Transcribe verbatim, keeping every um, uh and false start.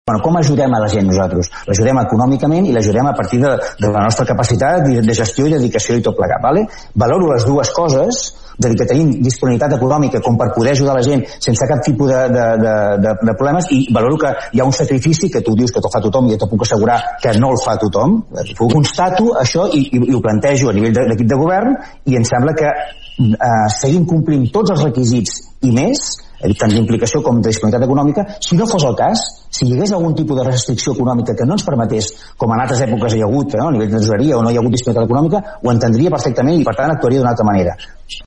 Bueno, com ajudem a la gent nosaltres? L'ajudem econòmicament i l'ajudem a partir de, de la nostra capacitat de gestió i dedicació i tot plegat. Vale? Valoro les dues coses, és a dir, que tenim disponibilitat econòmica com per poder ajudar la gent sense cap tipus de, de, de, de, de problemes, i valoro que hi ha un sacrifici que tu dius que te'l fa tothom i et puc assegurar que no el fa tothom. Ho constato això i, i, i ho plantejo a nivell de l'equip de govern, i em sembla que eh, seguim complint tots els requisits i més, tant d'implicació com de disponibilitat econòmica. Si no fos el cas, si hi hagués algun tipus de restricció econòmica que no ens permetés, com en altres èpoques hi ha hagut, eh, a nivell de tresoreria, o no hi ha hagut disponibilitat econòmica, ho entendria perfectament i per tant actuaria d'una altra manera.